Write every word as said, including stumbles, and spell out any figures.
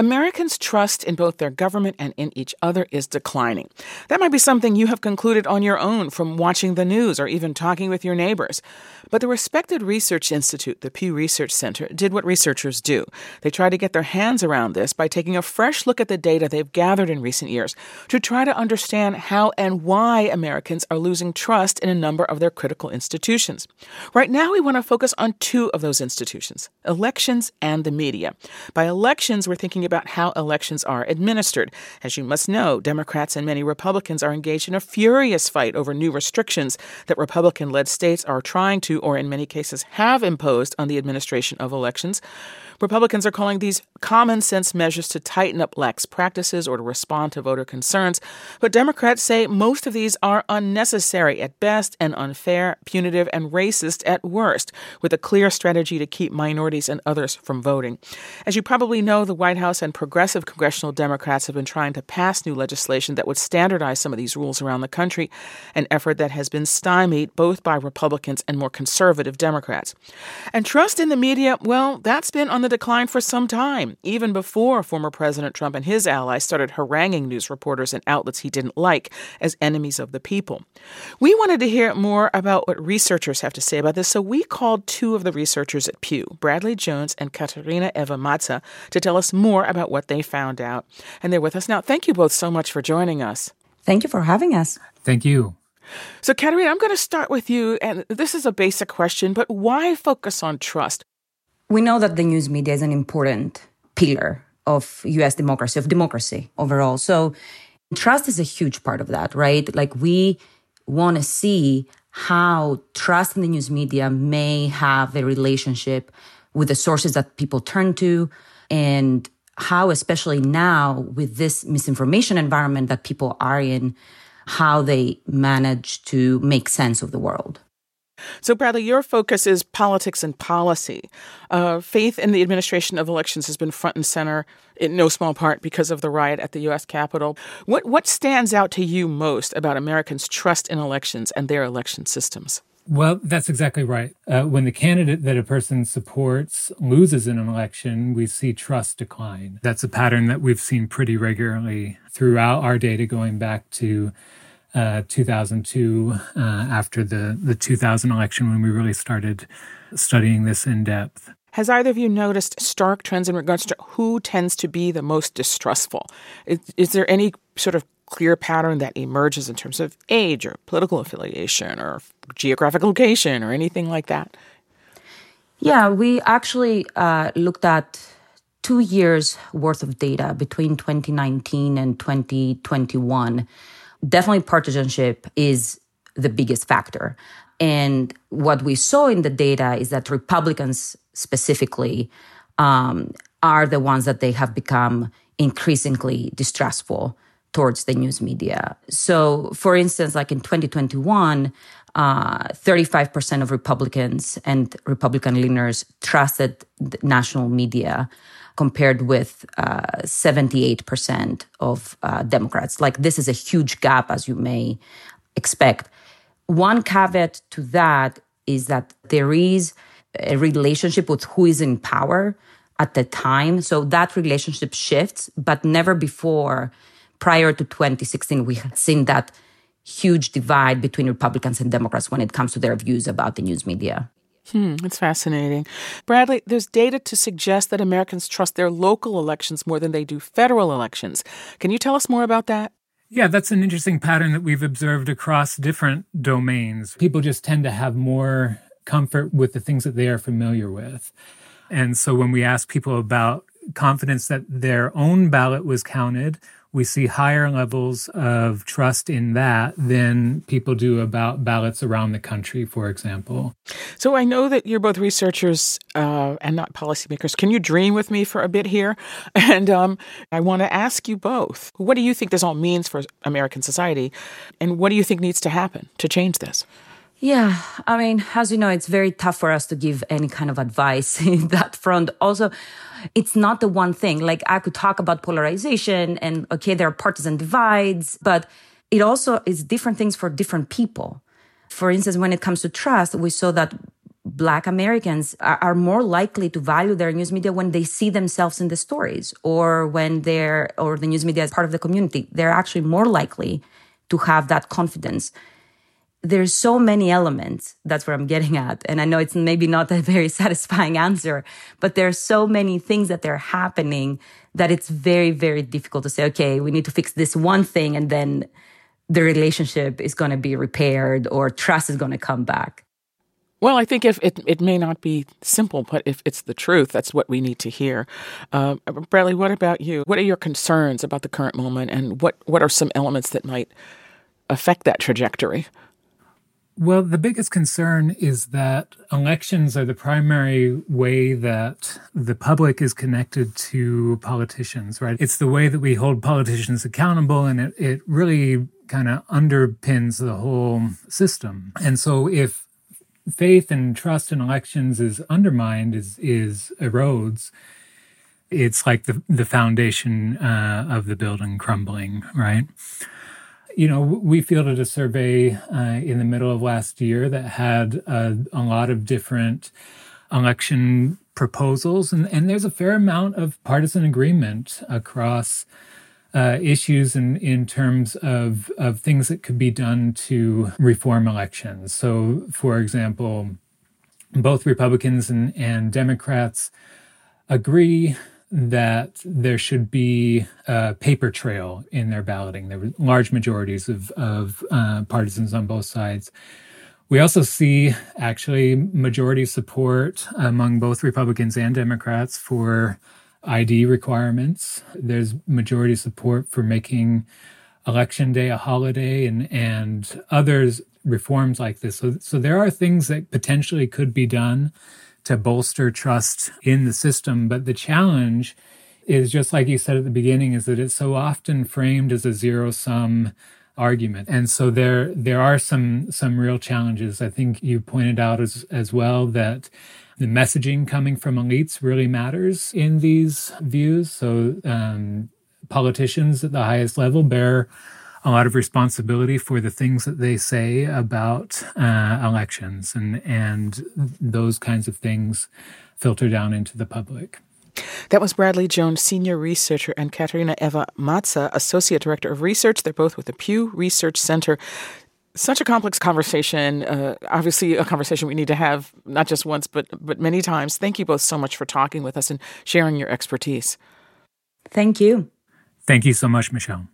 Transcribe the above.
Americans' trust in both their government and in each other is declining. That might be something you have concluded on your own from watching the news or even talking with your neighbors. But the respected research institute, the Pew Research Center, did what researchers do. They tried to get their hands around this by taking a fresh look at the data they've gathered in recent years to try to understand how and why Americans are losing trust in a number of their critical institutions. Right now, we want to focus on two of those institutions, elections and the media. By elections, we're thinking about how elections are administered. As you must know, Democrats and many Republicans are engaged in a furious fight over new restrictions that Republican-led states are trying to, or in many cases have imposed on the administration of elections. Republicans are calling these common sense measures to tighten up lax practices or to respond to voter concerns. But Democrats say most of these are unnecessary at best and unfair, punitive, and racist at worst, with a clear strategy to keep minorities and others from voting. As you probably know, the White House and progressive congressional Democrats have been trying to pass new legislation that would standardize some of these rules around the country, an effort that has been stymied both by Republicans and more conservative Democrats. And trust in the media, well, that's been on the decline for some time, even before former President Trump and his allies started haranguing news reporters and outlets he didn't like as enemies of the people. We wanted to hear more about what researchers have to say about this, so we called two of the researchers at Pew, Bradley Jones and Katerina Eva Matza, to tell us more about what they found out. And they're with us now. Thank you both so much for joining us. Thank you for having us. Thank you. So, Katerina, I'm going to start with you, and this is a basic question, but why focus on trust? We know that the news media is an important pillar of U S democracy, of democracy overall. So trust is a huge part of that, right? Like we want to see how trust in the news media may have a relationship with the sources that people turn to, and how, especially now with this misinformation environment that people are in, how they manage to make sense of the world. So, Bradley, your focus is politics and policy. Uh, faith in the administration of elections has been front and center, in no small part because of the riot at the U S Capitol. What what stands out to you most about Americans' trust in elections and their election systems? Well, that's exactly right. Uh, when the candidate that a person supports loses an election, we see trust decline. That's a pattern that we've seen pretty regularly throughout our data going back to Uh, two thousand two, uh, after the, the two thousand election, when we really started studying this in depth. Has either of you noticed stark trends in regards to who tends to be the most distrustful? Is, is there any sort of clear pattern that emerges in terms of age or political affiliation or geographic location or anything like that? Yeah, we actually uh, looked at two years worth of data between twenty nineteen and twenty twenty-one. Definitely partisanship is the biggest factor. And what we saw in the data is that Republicans specifically um, are the ones that they have become increasingly distrustful towards the news media. So, for instance, like in twenty twenty-one, uh, thirty-five percent of Republicans and Republican leaners trusted the national media, compared with uh, seventy-eight percent of uh, Democrats. Like, this is a huge gap, as you may expect. One caveat to that is that there is a relationship with who is in power at the time. So that relationship shifts, but never before, prior to twenty sixteen, we had seen that huge divide between Republicans and Democrats when it comes to their views about the news media. Hmm, that's fascinating. Bradley, there's data to suggest that Americans trust their local elections more than they do federal elections. Can you tell us more about that? Yeah, that's an interesting pattern that we've observed across different domains. People just tend to have more comfort with the things that they are familiar with. And so when we ask people about confidence that their own ballot was counted, we see higher levels of trust in that than people do about ballots around the country, for example. So I know that you're both researchers uh, and not policymakers. Can you dream with me for a bit here? And um, I want to ask you both, what do you think this all means for American society? And what do you think needs to happen to change this? Yeah, I mean, as you know, it's very tough for us to give any kind of advice in that front. Also, it's not the one thing. Like, I could talk about polarization and, okay, there are partisan divides, but it also is different things for different people. For instance, when it comes to trust, we saw that Black Americans are, are more likely to value their news media when they see themselves in the stories, or when they're, or the news media is part of the community. They're actually more likely to have that confidence. There's so many elements. That's what I'm getting at. And I know it's maybe not a very satisfying answer, but there's so many things that are happening that it's very, very difficult to say, okay, we need to fix this one thing and then the relationship is going to be repaired or trust is going to come back. Well, I think if it, it may not be simple, but if it's the truth, that's what we need to hear. Uh, Bradley, what about you? What are your concerns about the current moment, and what, what are some elements that might affect that trajectory? Well, the biggest concern is that elections are the primary way that the public is connected to politicians, right? It's the way that we hold politicians accountable, and it, it really kind of underpins the whole system. And so if faith and trust in elections is undermined, is is erodes, it's like the, the foundation uh, of the building crumbling, right? You know, we fielded a survey uh, in the middle of last year that had uh, a lot of different election proposals, and, and there's a fair amount of partisan agreement across uh, issues in, in terms of, of things that could be done to reform elections. So, for example, both Republicans and, and Democrats agree that there should be a paper trail in their balloting. There were large majorities of, of uh, partisans on both sides. We also see actually majority support among both Republicans and Democrats for I D requirements. There's majority support for making Election Day a holiday and, and others reforms like this. So, so there are things that potentially could be done to bolster trust in the system. But the challenge is, just like you said at the beginning, is that it's so often framed as a zero-sum argument. And so there there are some some real challenges. I think you pointed out as, as well that the messaging coming from elites really matters in these views. So um, politicians at the highest level bear a lot of responsibility for the things that they say about uh, elections, and and those kinds of things filter down into the public. That was Bradley Jones, senior researcher, and Katerina Eva Matza, associate director of research. They're both with the Pew Research Center. Such a complex conversation, uh, obviously a conversation we need to have not just once, but but many times. Thank you both so much for talking with us and sharing your expertise. Thank you. Thank you so much, Michelle.